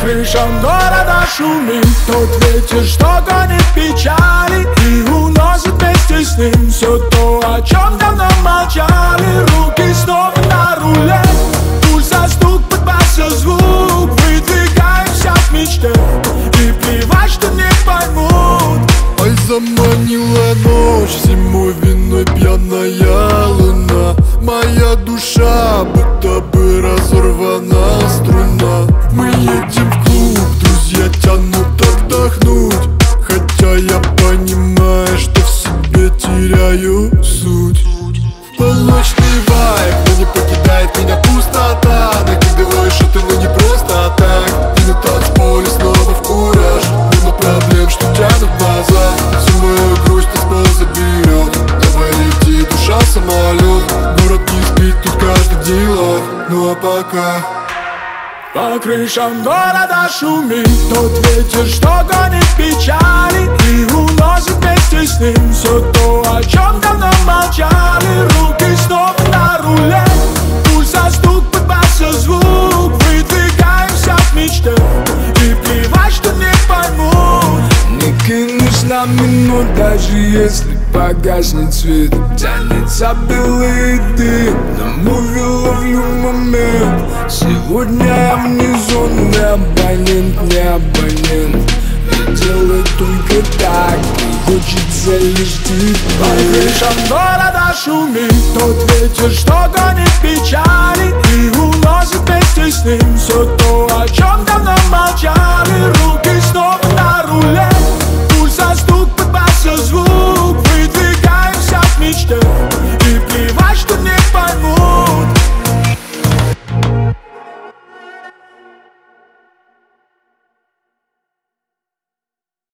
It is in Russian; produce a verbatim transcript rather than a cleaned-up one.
крышам города шумит тот ветер, что гонит печали и уносит вместе с ним все то, о чем давно молчали. Руки снова на руле, пульс за стук, подбался звук. Выдвигаемся к мечте, и плевать, что не поймут. Ай, заманила ночь, зимой виной пьяная луна. Моя душа будто бы разорвана струна. Мы едем в клуб, друзья тянут отдохнуть, хотя я понимаю, что в себе теряю суть. Полночный вайб, но не покидает меня пустота. Накидываю шуты, но не просто так. И на танцполе снова в кураж, мимо проблем, что тянут назад. Всю мою грусть танцпол заберет, давай лети, душа самолет. Город не спит, тут каждый дела, ну а пока по крышам города шумит тот ветер, что гонит печали и уносит вместе с ним все то, о чем давно молчали. Руки снова на руле, пульс за стук, подбался звук. Выдвигаемся к мечте, и плевать, что не поймут. Не кинусь на минут, даже если погаснет свет. Тянется белый дым, на муви ловлю момент. Сегодня я внизу, не абонент, не абонент. И делай только так, и хочется лишь тебя. По крышам города шумит тот ветер, что гонит печали и уносит вместе с ним все то, о чем давно молчали.